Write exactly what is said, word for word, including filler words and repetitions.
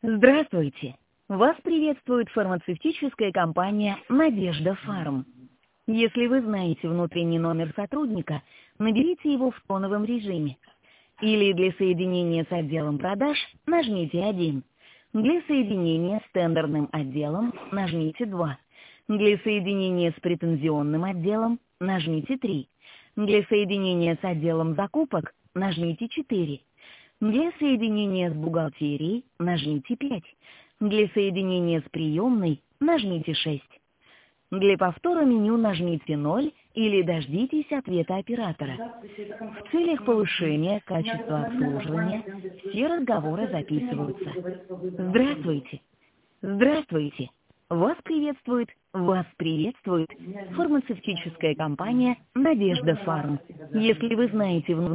Здравствуйте! Вас приветствует фармацевтическая компания «Надежда Фарм». Если вы знаете внутренний номер сотрудника, наберите его в тоновом режиме. Или для соединения с отделом продаж нажмите один. Для соединения с тендерным отделом нажмите два. Для соединения с претензионным отделом нажмите три. Для соединения с отделом закупок нажмите четыре. Для соединения с бухгалтерией нажмите пять. Для соединения с приемной нажмите шесть. Для повтора меню нажмите ноль или дождитесь ответа оператора. В целях повышения качества обслуживания все разговоры записываются. Здравствуйте! Здравствуйте! Вас приветствует, вас приветствует фармацевтическая компания «Надежда Фарм». Если вы знаете внутренний